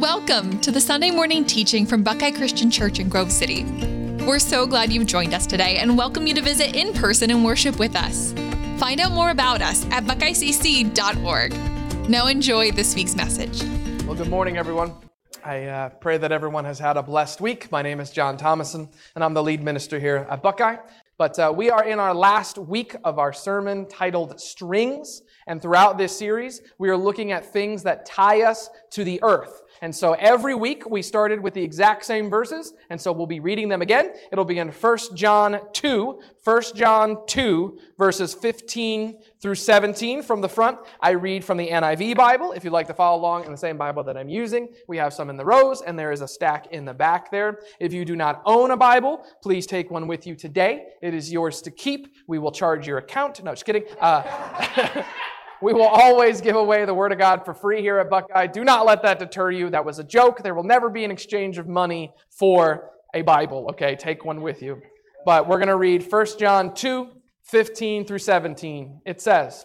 Welcome to the Sunday morning teaching from Buckeye Christian Church in Grove City. We're so glad you've joined us today and welcome you to visit in person and worship with us. Find out more about us at buckeyecc.org. Now enjoy this week's message. Well, good morning, everyone. I pray that everyone has had a blessed week. My name is John Thomason, and I'm the lead minister here at Buckeye. But we are in our last week of our sermon titled Strings. And throughout this series, we are looking at things that tie us to the earth. And so every week we started with the exact same verses, and so we'll be reading them again. It'll be in 1 John 2, verses 15 through 17 from the front. I read from the NIV Bible. If you'd like to follow along in the same Bible that I'm using, we have some in the rows, and there is a stack in the back there. If you do not own a Bible, please take one with you today. It is yours to keep. We will charge your account. No, just kidding. We will always give away the Word of God for free here at Buckeye. Do not let that deter you. That was a joke. There will never be an exchange of money for a Bible, okay? Take one with you. But we're going to read 1 John 2, 15 through 17. It says,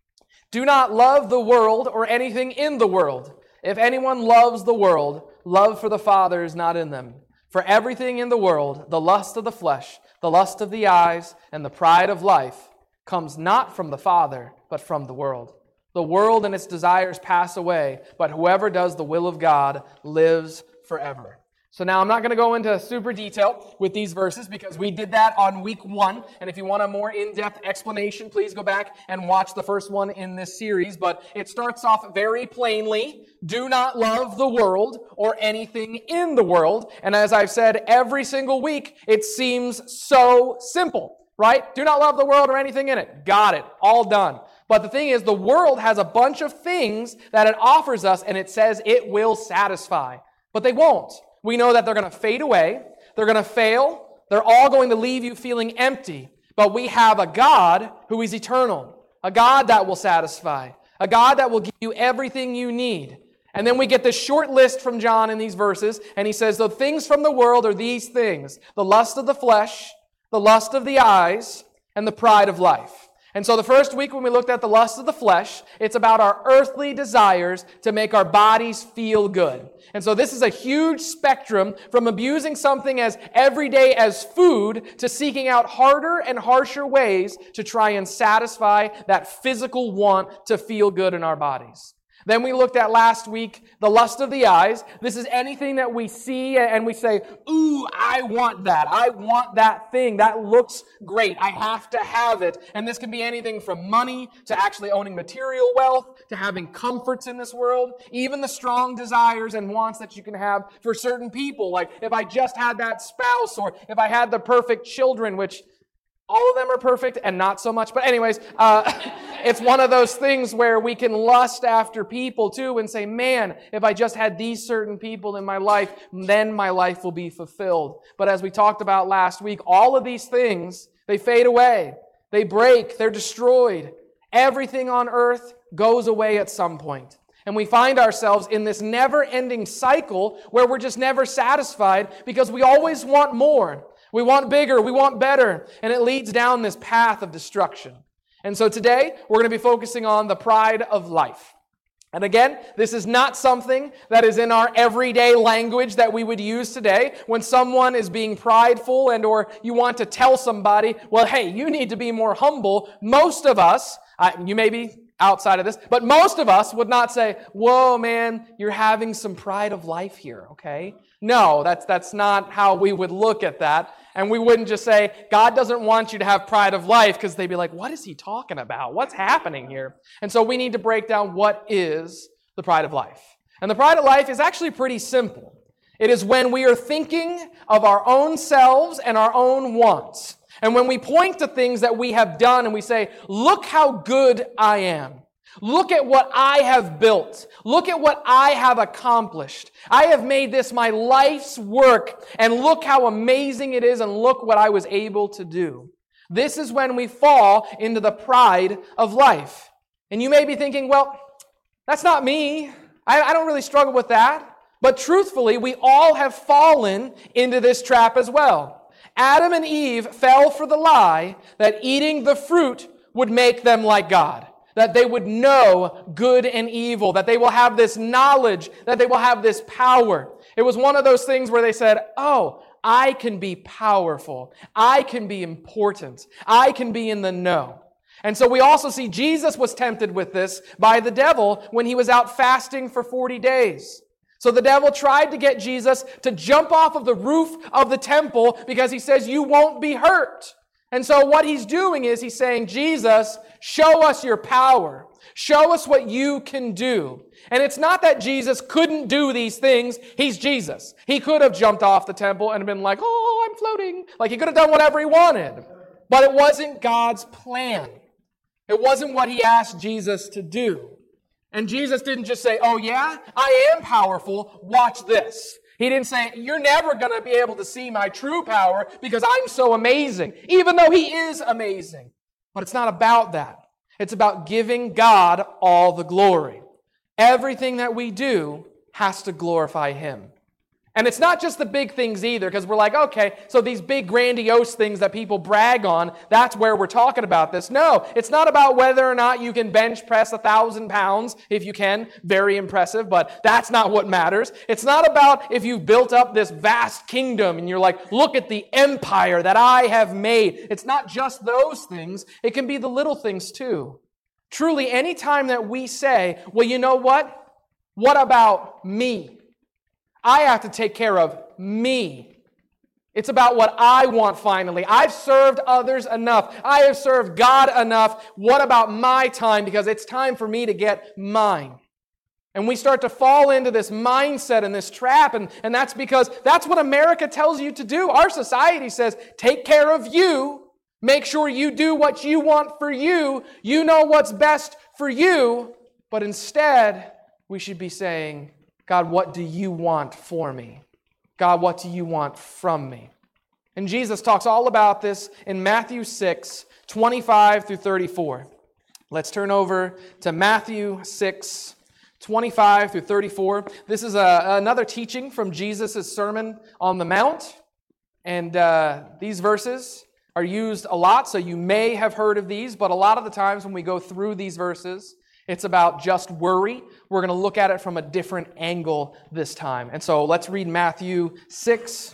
"Do not love the world or anything in the world. If anyone loves the world, love for the Father is not in them. For everything in the world, the lust of the flesh, the lust of the eyes, and the pride of life, comes not from the Father, but from the world. The world and its desires pass away, but whoever does the will of God lives forever." So now I'm not going to go into super detail with these verses because we did that on week 1. And if you want a more in-depth explanation, please go back and watch the first one in this series. But it starts off very plainly, do not love the world or anything in the world. And as I've said every single week, it seems so simple. Right? Do not love the world or anything in it. Got it. All done. But the thing is, the world has a bunch of things that it offers us, and it says it will satisfy. But they won't. We know that they're going to fade away. They're going to fail. They're all going to leave you feeling empty. But we have a God who is eternal. A God that will satisfy. A God that will give you everything you need. And then we get this short list from John in these verses, and he says, the things from the world are these things: the lust of the flesh, the lust of the eyes, and the pride of life. And so the first week when we looked at the lust of the flesh, it's about our earthly desires to make our bodies feel good. And so this is a huge spectrum from abusing something as everyday as food to seeking out harder and harsher ways to try and satisfy that physical want to feel good in our bodies. Then we looked at last week the lust of the eyes. This is anything that we see and we say, ooh, I want that. I want that thing. That looks great. I have to have it. And this can be anything from money to actually owning material wealth to having comforts in this world. Even the strong desires and wants that you can have for certain people. Like if I just had that spouse or if I had the perfect children, which all of them are perfect and not so much. But anyways, it's one of those things where we can lust after people too and say, man, if I just had these certain people in my life, then my life will be fulfilled. But as we talked about last week, all of these things, they fade away. They break. They're destroyed. Everything on earth goes away at some point. And we find ourselves in this never-ending cycle where we're just never satisfied because we always want more. We want bigger, we want better, and it leads down this path of destruction. And so today, we're going to be focusing on the pride of life. And again, this is not something that is in our everyday language that we would use today when someone is being prideful and or you want to tell somebody, well, hey, you need to be more humble. Most of us, you may be outside of this, but most of us would not say, whoa, man, you're having some pride of life here, okay? No, that's not how we would look at that. And we wouldn't just say, God doesn't want you to have pride of life, because they'd be like, what is he talking about? What's happening here? And so we need to break down what is the pride of life. And the pride of life is actually pretty simple. It is when we are thinking of our own selves and our own wants. And when we point to things that we have done and we say, look how good I am. Look at what I have built. Look at what I have accomplished. I have made this my life's work, and look how amazing it is, and look what I was able to do. This is when we fall into the pride of life. And you may be thinking, well, that's not me. I don't really struggle with that. But truthfully, we all have fallen into this trap as well. Adam and Eve fell for the lie that eating the fruit would make them like God. that they would know good and evil, that they will have this knowledge, that they will have this power. It was one of those things where they said, oh, I can be powerful. I can be important. I can be in the know. And so we also see Jesus was tempted with this by the devil when he was out fasting for 40 days. So the devil tried to get Jesus to jump off of the roof of the temple because he says, you won't be hurt. And so what he's doing is he's saying, Jesus, show us your power. Show us what you can do. And it's not that Jesus couldn't do these things. He's Jesus. He could have jumped off the temple and been like, oh, I'm floating. Like he could have done whatever he wanted. But it wasn't God's plan. It wasn't what he asked Jesus to do. And Jesus didn't just say, oh yeah, I am powerful. Watch this. He didn't say, you're never going to be able to see my true power because I'm so amazing, even though he is amazing. But it's not about that. It's about giving God all the glory. Everything that we do has to glorify him. And it's not just the big things either, because we're like, okay, so these big grandiose things that people brag on, that's where we're talking about this. No, it's not about whether or not you can bench press 1,000 pounds, if you can, very impressive, but that's not what matters. It's not about if you've built up this vast kingdom and you're like, look at the empire that I have made. It's not just those things. It can be the little things too. Truly, any time that we say, well, you know what? What about me? I have to take care of me. It's about what I want finally. I've served others enough. I have served God enough. What about my time? Because it's time for me to get mine. And we start to fall into this mindset and this trap, and that's because that's what America tells you to do. Our society says, take care of you. Make sure you do what you want for you. You know what's best for you. But instead, we should be saying, God, what do you want for me? God, what do you want from me? And Jesus talks all about this in Matthew 6, 25 through 34. Let's turn over to Matthew 6, 25 through 34. This is another teaching from Jesus' Sermon on the Mount. And these verses are used a lot, so you may have heard of these, but a lot of the times when we go through these verses, it's about just worry. We're going to look at it from a different angle this time. And so let's read Matthew 6,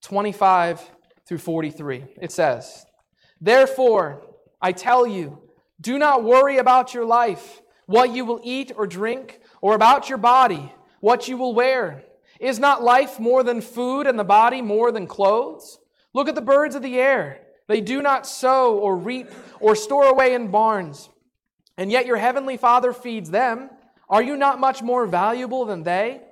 25 through 43. It says, therefore, I tell you, do not worry about your life, what you will eat or drink, or about your body, what you will wear. Is not life more than food and the body more than clothes? Look at the birds of the air. They do not sow or reap or store away in barns, and yet your heavenly Father feeds them. Are you not much more valuable than they?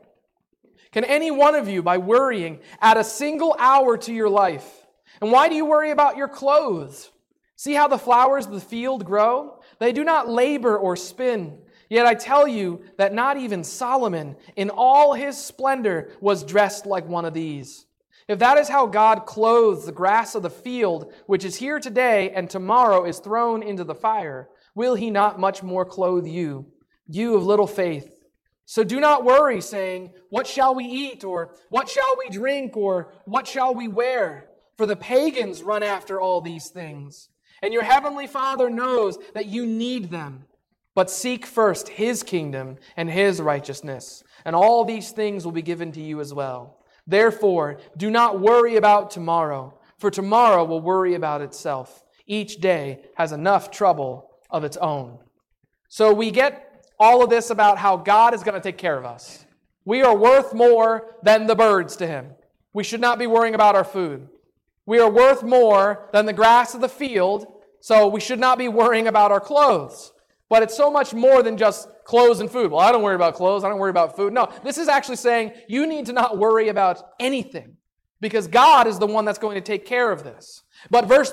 Can any one of you, by worrying, add a single hour to your life? And why do you worry about your clothes? See how the flowers of the field grow? They do not labor or spin. Yet I tell you that not even Solomon, in all his splendor, was dressed like one of these. If that is how God clothes the grass of the field, which is here today and tomorrow is thrown into the fire, will he not much more clothe you, you of little faith? So do not worry, saying, what shall we eat, or what shall we drink, or what shall we wear? For the pagans run after all these things, and your heavenly Father knows that you need them. But seek first his kingdom and his righteousness, and all these things will be given to you as well. Therefore, do not worry about tomorrow, for tomorrow will worry about itself. Each day has enough trouble of its own. So we get all of this about how God is going to take care of us. We are worth more than the birds to him. We should not be worrying about our food. We are worth more than the grass of the field, so we should not be worrying about our clothes. But it's so much more than just clothes and food. Well, I don't worry about clothes. I don't worry about food. No, this is actually saying you need to not worry about anything because God is the one that's going to take care of this. But verse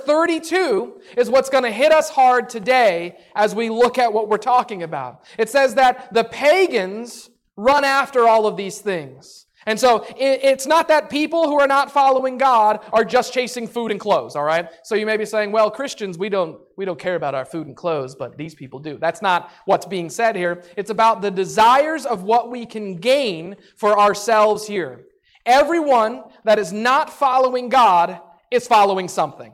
32 is what's going to hit us hard today as we look at what we're talking about. It says that the pagans run after all of these things. And so it's not that people who are not following God are just chasing food and clothes, all right? So you may be saying, well, Christians, we don't care about our food and clothes, but these people do. That's not what's being said here. It's about the desires of what we can gain for ourselves here. Everyone that is not following God is following something.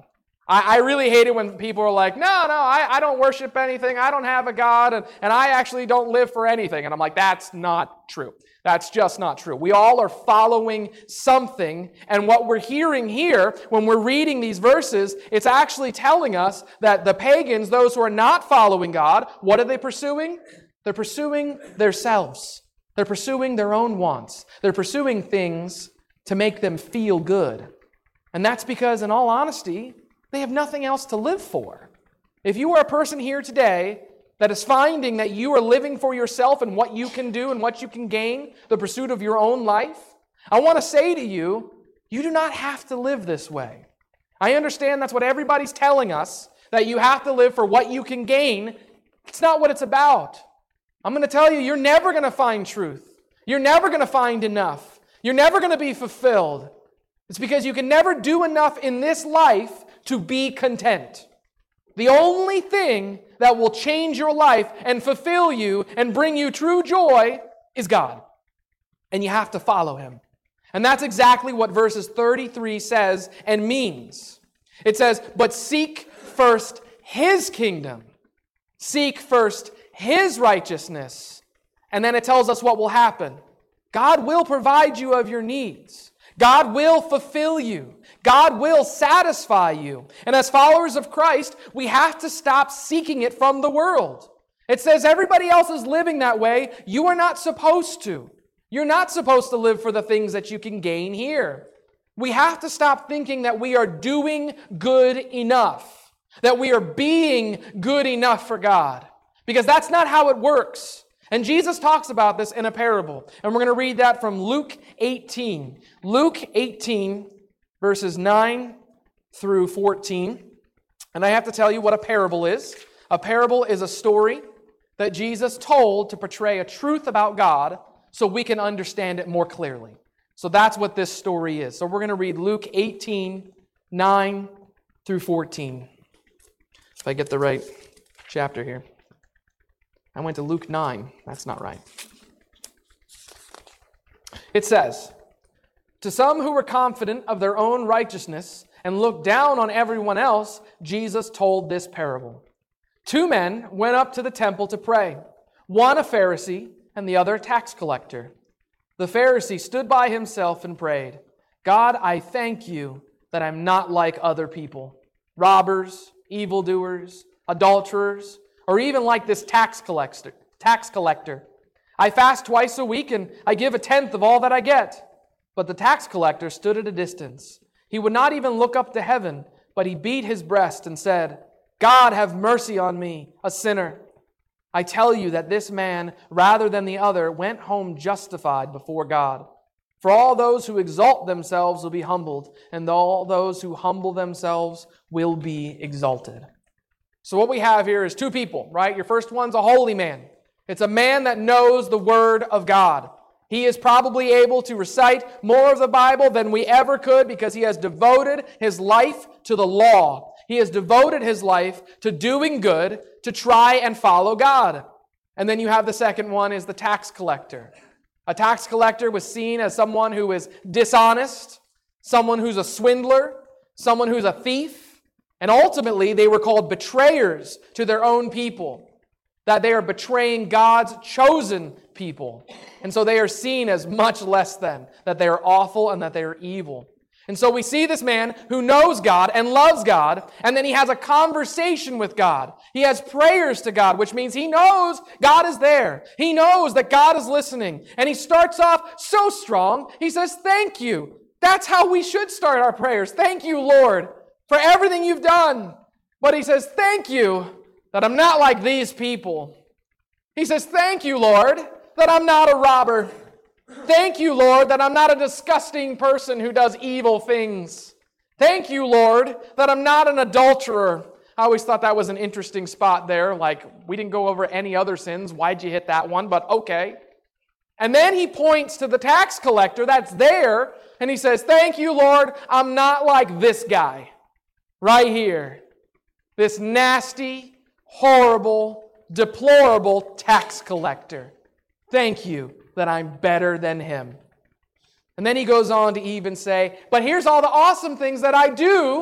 I really hate it when people are like, no, I don't worship anything. I don't have a God, and I actually don't live for anything. And I'm like, that's not true. That's just not true. We all are following something, and what we're hearing here when we're reading these verses, it's actually telling us that the pagans, those who are not following God, what are they pursuing? They're pursuing themselves. They're pursuing their own wants. They're pursuing things to make them feel good. And that's because, in all honesty, they have nothing else to live for. If you are a person here today that is finding that you are living for yourself and what you can do and what you can gain, the pursuit of your own life, I want to say to you, you do not have to live this way. I understand that's what everybody's telling us, that you have to live for what you can gain. It's not what it's about. I'm going to tell you, you're never going to find truth. You're never going to find enough. You're never going to be fulfilled. It's because you can never do enough in this life to be content. The only thing that will change your life and fulfill you and bring you true joy is God. And you have to follow Him. And that's exactly what verses 33 says and means. It says, but seek first His kingdom. Seek first His righteousness. And then it tells us what will happen. God will provide you of your needs. God will fulfill you. God will satisfy you. And as followers of Christ, we have to stop seeking it from the world. It says everybody else is living that way. You are not supposed to. You're not supposed to live for the things that you can gain here. We have to stop thinking that we are doing good enough, that we are being good enough for God, because that's not how it works. And Jesus talks about this in a parable. And we're going to read that from Luke 18. Luke 18, verses 9 through 14. And I have to tell you what a parable is. A parable is a story that Jesus told to portray a truth about God so we can understand it more clearly. So that's what this story is. So we're going to read Luke 18, 9 through 14. If I get the right chapter here. I went to Luke 9. That's not right. It says, to some who were confident of their own righteousness and looked down on everyone else, Jesus told this parable. 2 men went up to the temple to pray, one a Pharisee and the other a tax collector. The Pharisee stood by himself and prayed, God, I thank you that I'm not like other people, robbers, evildoers, adulterers, or even like this tax collector. I fast twice a week and I give 1/10 of all that I get. But the tax collector stood at a distance. He would not even look up to heaven, but he beat his breast and said, God, have mercy on me, a sinner. I tell you that this man, rather than the other, went home justified before God. For all those who exalt themselves will be humbled, and all those who humble themselves will be exalted. So what we have here is 2 people, right? Your first one's a holy man. It's a man that knows the Word of God. He is probably able to recite more of the Bible than we ever could because he has devoted his life to the law. He has devoted his life to doing good, to try and follow God. And then you have the second one is the tax collector. A tax collector was seen as someone who is dishonest, someone who's a swindler, someone who's a thief. And ultimately, they were called betrayers to their own people, that they are betraying God's chosen people. And so they are seen as much less than, that they are awful and that they are evil. And so we see this man who knows God and loves God, and then he has a conversation with God. He has prayers to God, which means he knows God is there. He knows that God is listening. And he starts off so strong, he says, thank you. That's how we should start our prayers. Thank you, Lord, for everything you've done. But he says, thank you that I'm not like these people. He says, thank you, Lord, that I'm not a robber. Thank you, Lord, that I'm not a disgusting person who does evil things. Thank you, Lord, that I'm not an adulterer. I always thought that was an interesting spot there. Like, we didn't go over any other sins. Why'd you hit that one? But okay. And then he points to the tax collector that's there, and he says, thank you, Lord, I'm not like this guy. Right here, this nasty, horrible, deplorable tax collector. Thank you that I'm better than him. And then he goes on to even say, but here's all the awesome things that I do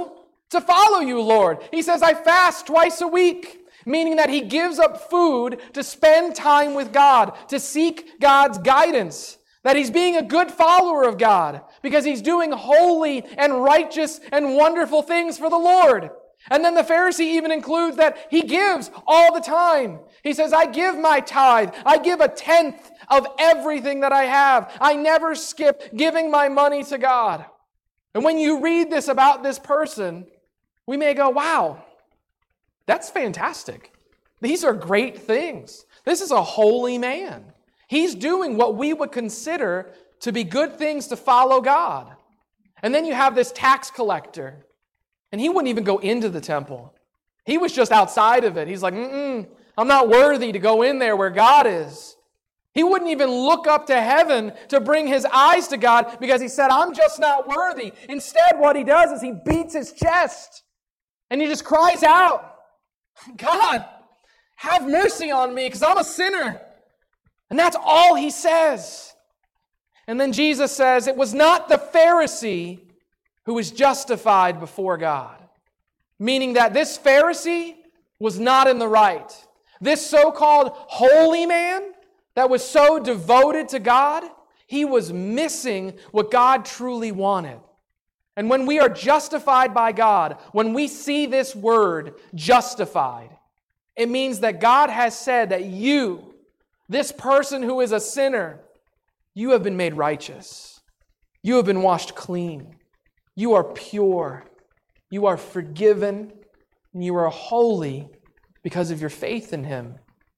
to follow you, Lord. He says, I fast twice a week, meaning that he gives up food to spend time with God, to seek God's guidance, that he's being a good follower of God because he's doing holy and righteous and wonderful things for the Lord. And then the Pharisee even includes that he gives all the time. He says, I give my tithe. I give 1/10 of everything that I have. I never skip giving my money to God. And when you read this about this person, we may go, wow, that's fantastic. These are great things. This is a holy man. He's doing what we would consider to be good things to follow God. And then you have this tax collector. And he wouldn't even go into the temple. He was just outside of it. He's like, I'm not worthy to go in there where God is. He wouldn't even look up to heaven to bring his eyes to God because he said, I'm just not worthy. Instead, what he does is he beats his chest and he just cries out, God, have mercy on me because I'm a sinner. And that's all he says. And then Jesus says, it was not the Pharisee who was justified before God. Meaning that this Pharisee was not in the right. This so-called holy man that was so devoted to God, he was missing what God truly wanted. And when we are justified by God, when we see this word justified, it means that God has said that you, this person who is a sinner, you have been made righteous. You have been washed clean. You are pure, you are forgiven, and you are holy because of your faith in him.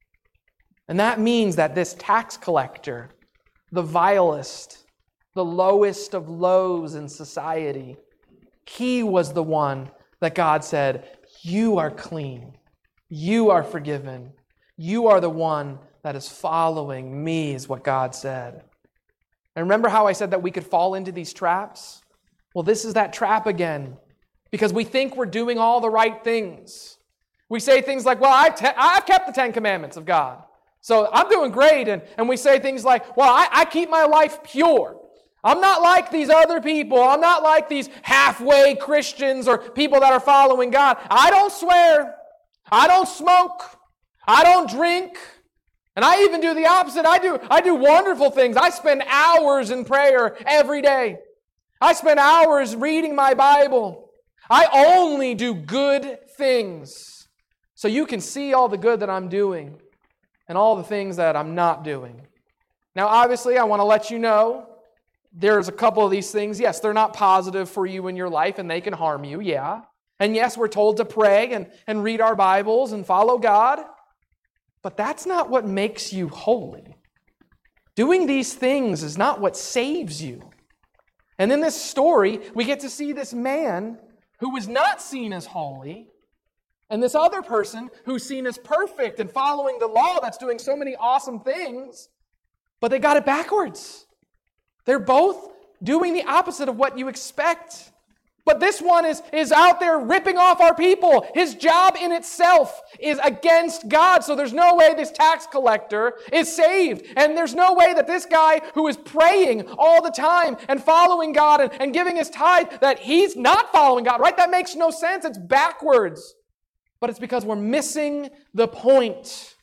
And that means that this tax collector, the vilest, the lowest of lows in society, he was the one that God said, you are clean, you are forgiven, you are the one that is following me, is what God said. And remember how I said that we could fall into these traps? Well, this is that trap again, because we think we're doing all the right things. We say things like, well, I've kept the 10 Commandments of God, so I'm doing great. And we say things like, well, I keep my life pure. I'm not like these other people. I'm not like these halfway Christians or people that are following God. I don't swear. I don't smoke. I don't drink. And I even do the opposite. I do wonderful things. I spend hours in prayer every day. I spend hours reading my Bible. I only do good things. So you can see all the good that I'm doing and all the things that I'm not doing. Now, obviously, I want to let you know there's a couple of these things. Yes, they're not positive for you in your life and they can harm you, yeah. And yes, we're told to pray and read our Bibles and follow God. But that's not what makes you holy. Doing these things is not what saves you. And in this story, we get to see this man who was not seen as holy, and this other person who's seen as perfect and following the law that's doing so many awesome things, but they got it backwards. They're both doing the opposite of what you expect. But this one is out there ripping off our people. His job in itself is against God. So there's no way this tax collector is saved. And there's no way that this guy who is praying all the time and following God and giving his tithe, that he's not following God, right? That makes no sense. It's backwards. But it's because we're missing the point.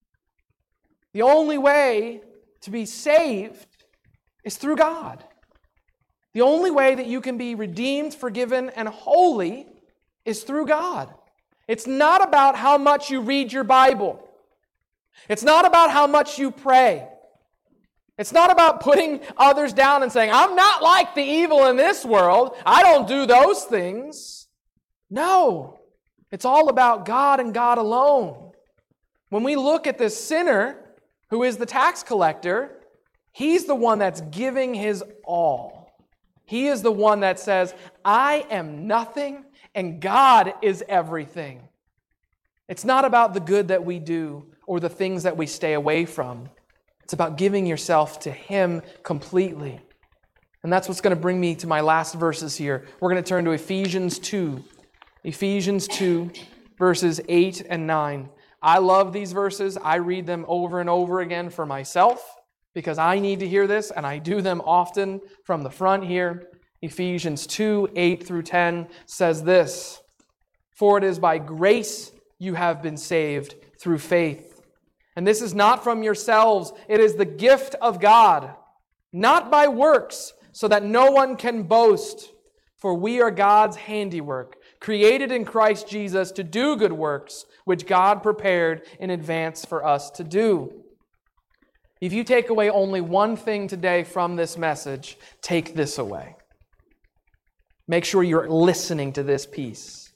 The only way to be saved is through God. The only way that you can be redeemed, forgiven, and holy is through God. It's not about how much you read your Bible. It's not about how much you pray. It's not about putting others down and saying, I'm not like the evil in this world. I don't do those things. No, it's all about God and God alone. When we look at this sinner who is the tax collector, he's the one that's giving his all. He is the one that says, I am nothing and God is everything. It's not about the good that we do or the things that we stay away from. It's about giving yourself to Him completely. And that's what's going to bring me to my last verses here. We're going to turn to Ephesians 2. Ephesians 2, verses 8 and 9. I love these verses. I read them over and over again for myself, because I need to hear this, and I do them often from the front here. Ephesians 2, 8 through 10 says this, "For it is by grace you have been saved through faith. And this is not from yourselves, it is the gift of God, not by works, so that no one can boast. For we are God's handiwork, created in Christ Jesus to do good works, which God prepared in advance for us to do." If you take away only one thing today from this message, take this away. Make sure you're listening to this piece.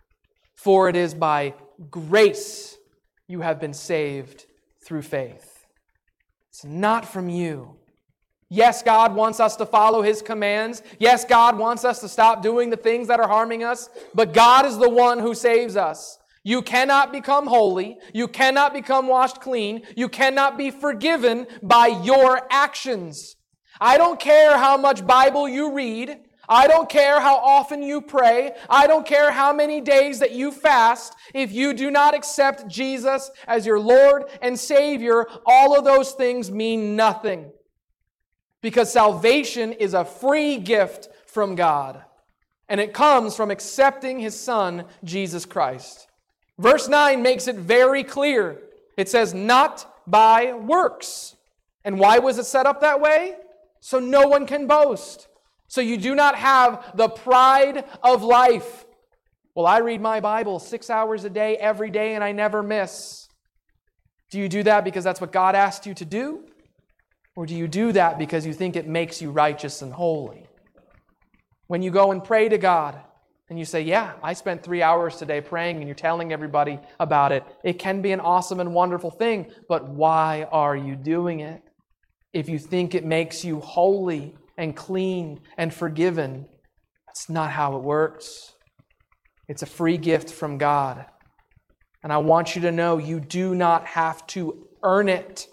For it is by grace you have been saved through faith. It's not from you. Yes, God wants us to follow His commands. Yes, God wants us to stop doing the things that are harming us. But God is the one who saves us. You cannot become holy. You cannot become washed clean. You cannot be forgiven by your actions. I don't care how much Bible you read. I don't care how often you pray. I don't care how many days that you fast. If you do not accept Jesus as your Lord and Savior, all of those things mean nothing. Because salvation is a free gift from God. And it comes from accepting His Son, Jesus Christ. Verse 9 makes it very clear. It says, not by works. And why was it set up that way? So no one can boast. So you do not have the pride of life. Well, I read my Bible 6 hours a day, every day, and I never miss. Do you do that because that's what God asked you to do? Or do you do that because you think it makes you righteous and holy? When you go and pray to God, and you say, yeah, I spent 3 hours today praying, and you're telling everybody about it, it can be an awesome and wonderful thing, but why are you doing it? If you think it makes you holy and clean and forgiven, that's not how it works. It's a free gift from God. And I want you to know you do not have to earn it.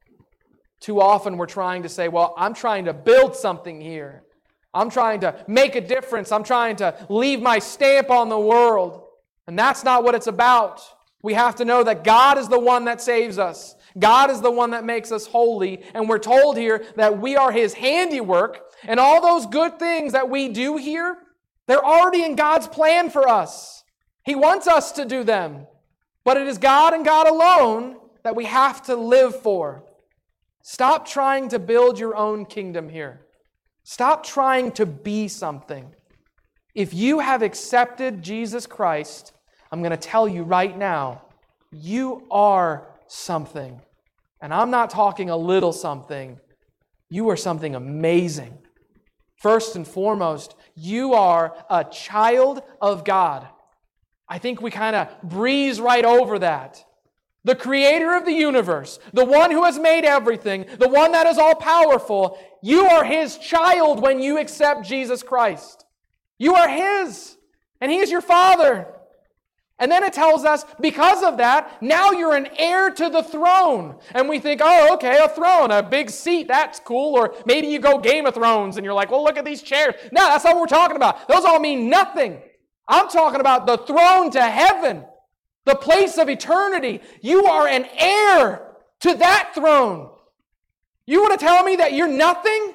Too often we're trying to say, well, I'm trying to build something here. I'm trying to make a difference. I'm trying to leave my stamp on the world. And that's not what it's about. We have to know that God is the one that saves us. God is the one that makes us holy. And we're told here that we are His handiwork. And all those good things that we do here, they're already in God's plan for us. He wants us to do them. But it is God and God alone that we have to live for. Stop trying to build your own kingdom here. Stop trying to be something. If you have accepted Jesus Christ, I'm going to tell you right now, you are something. And I'm not talking a little something. You are something amazing. First and foremost, you are a child of God. I think we kind of breeze right over that. The creator of the universe, the one who has made everything, the one that is all powerful, you are His child when you accept Jesus Christ. You are His, and He is your Father. And then it tells us, because of that, now you're an heir to the throne. And we think, oh, okay, a throne, a big seat, that's cool. Or maybe you go Game of Thrones and you're like, well, look at these chairs. No, that's not what we're talking about. Those all mean nothing. I'm talking about the throne to heaven. The place of eternity. You are an heir to that throne. You want to tell me that you're nothing?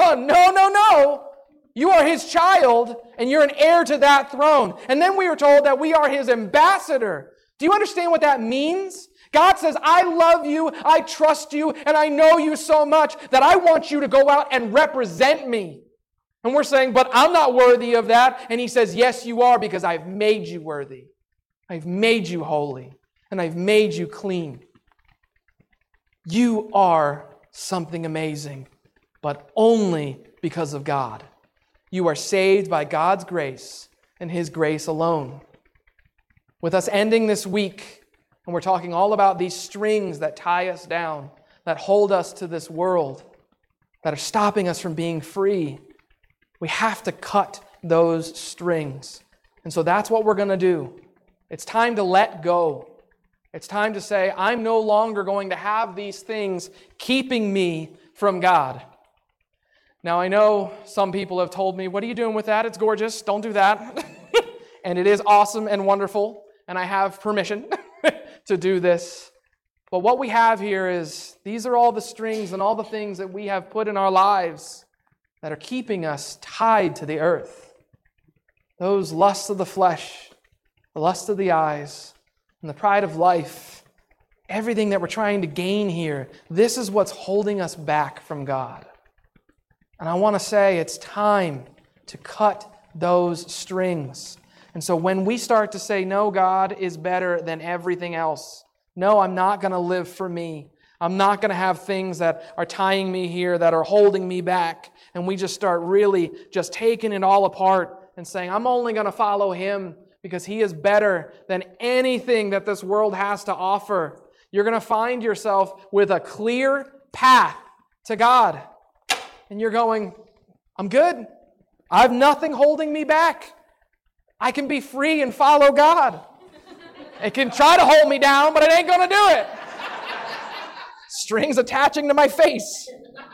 No. You are His child, and you're an heir to that throne. And then we are told that we are His ambassador. Do you understand what that means? God says, I love you, I trust you, and I know you so much that I want you to go out and represent me. And we're saying, but I'm not worthy of that. And He says, yes, you are, because I've made you worthy. I've made you holy, and I've made you clean. You are something amazing, but only because of God. You are saved by God's grace and His grace alone. With us ending this week, and we're talking all about these strings that tie us down, that hold us to this world, that are stopping us from being free, we have to cut those strings. And so that's what we're going to do. It's time to let go. It's time to say, I'm no longer going to have these things keeping me from God. Now, I know some people have told me, what are you doing with that? It's gorgeous. Don't do that. And it is awesome and wonderful. And I have permission to do this. But what we have here is, these are all the strings and all the things that we have put in our lives that are keeping us tied to the earth. Those lusts of the flesh, the lust of the eyes, and the pride of life, everything that we're trying to gain here, this is what's holding us back from God. And I want to say it's time to cut those strings. And so when we start to say, no, God is better than everything else. No, I'm not going to live for me. I'm not going to have things that are tying me here, that are holding me back. And we just start really just taking it all apart and saying, I'm only going to follow Him because He is better than anything that this world has to offer. You're going to find yourself with a clear path to God. And you're going, I'm good. I have nothing holding me back. I can be free and follow God. It can try to hold me down, but it ain't going to do it. Strings attaching to my face.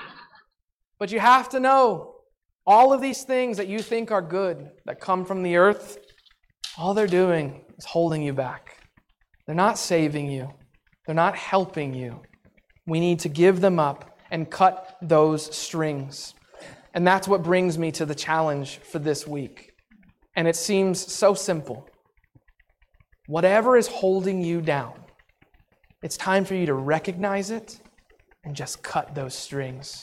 But you have to know, all of these things that you think are good, that come from the earth, all they're doing is holding you back. They're not saving you. They're not helping you. We need to give them up and cut those strings. And that's what brings me to the challenge for this week. And it seems so simple. Whatever is holding you down, it's time for you to recognize it and just cut those strings.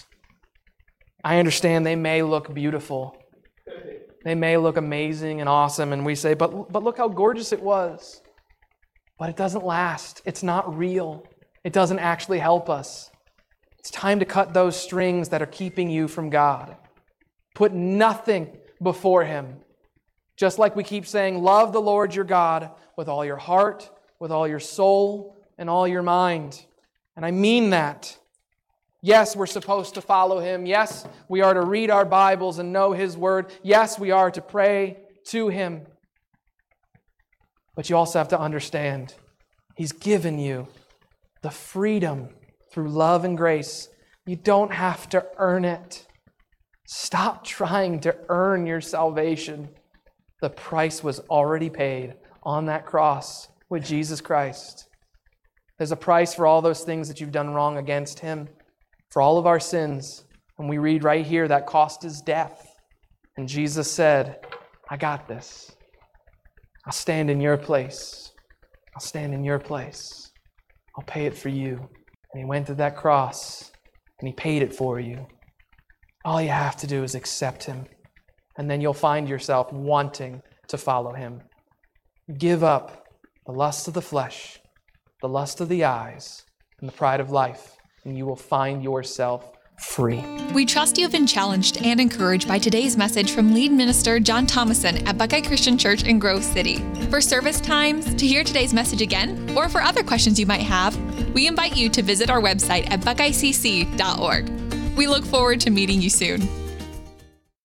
I understand they may look beautiful. They may look amazing and awesome, and we say, but look how gorgeous it was. But it doesn't last. It's not real. It doesn't actually help us. It's time to cut those strings that are keeping you from God. Put nothing before Him. Just like we keep saying, love the Lord your God with all your heart, with all your soul, and all your mind. And I mean that. Yes, we're supposed to follow Him. Yes, we are to read our Bibles and know His Word. Yes, we are to pray to Him. But you also have to understand, He's given you the freedom through love and grace. You don't have to earn it. Stop trying to earn your salvation. The price was already paid on that cross with Jesus Christ. There's a price for all those things that you've done wrong against Him, for all of our sins. And we read right here that cost is death. And Jesus said, I got this. I'll stand in your place. I'll stand in your place. I'll pay it for you. And He went to that cross and He paid it for you. All you have to do is accept Him. And then you'll find yourself wanting to follow Him. Give up the lust of the flesh, the lust of the eyes, and the pride of life, and you will find yourself free. We trust you have been challenged and encouraged by today's message from lead minister John Thomason at Buckeye Christian Church in Grove City. For service times, to hear today's message again, or for other questions you might have, we invite you to visit our website at buckeyecc.org. We look forward to meeting you soon.